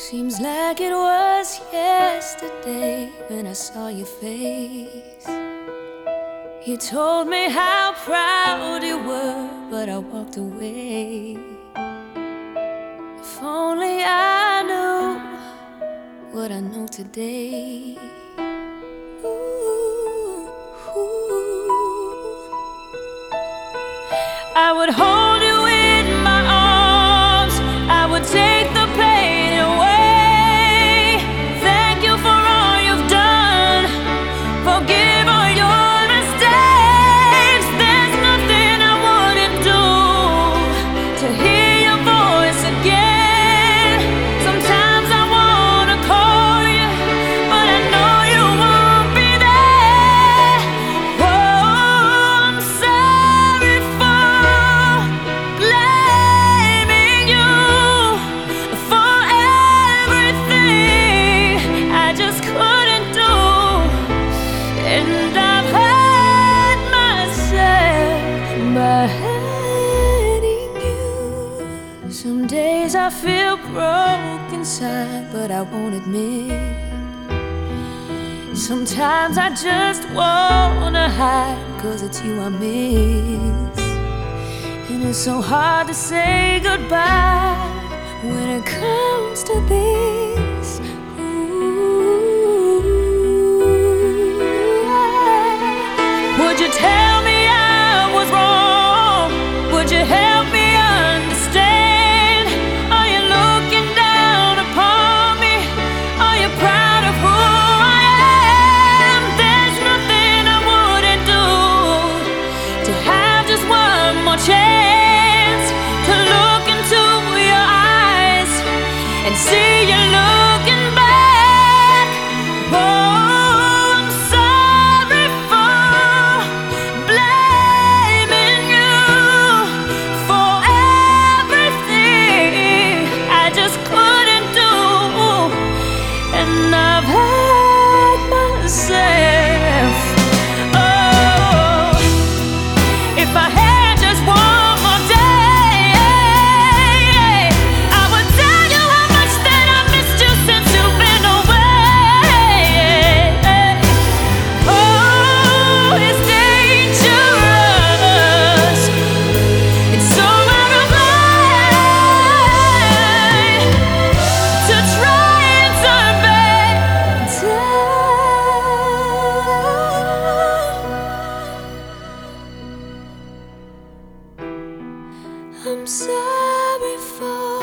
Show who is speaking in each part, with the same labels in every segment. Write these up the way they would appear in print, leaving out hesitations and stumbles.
Speaker 1: Seems like it was yesterday when I saw your face. You told me how proud you were, but I walked away. If only I knew what I know today. Ooh, ooh. I would hold you in my arms, I would take the pain away. Thank you for all you've done, forgive all your mistakes. There's nothing I wouldn't do to hear your voice again. Sometimes I wanna call you, but I know you won't be there. Oh, I'm sorry for blaming you for everything I just couldn't do. And I've hurt myself by hurting you. Some days I feel broke inside, but I won't admit. Sometimes I just wanna hide, 'cause it's you I miss. And it's so hard to say goodbye when it comes to this. Ooh. Would you tell me I was wrong? Would you help me understand? Are you looking down upon me? Are you proud of who I am? There's nothing I wouldn't do to have just one more chance to look into your eyes and see you looking back. Oh, I'm sorry for blaming you for everything I just couldn't do. And I've hurt myself. Oh, if I had just one more day, I would tell you how much that I missed you since you've been away. Oh, it's dangerous. It's so out of line to try and turn back time. I'm sorry for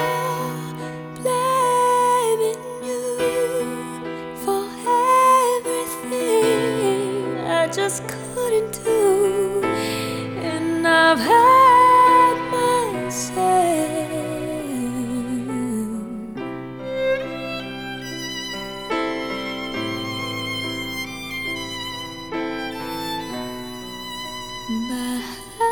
Speaker 1: blaming you for everything I just couldn't do. And I've hurt myself by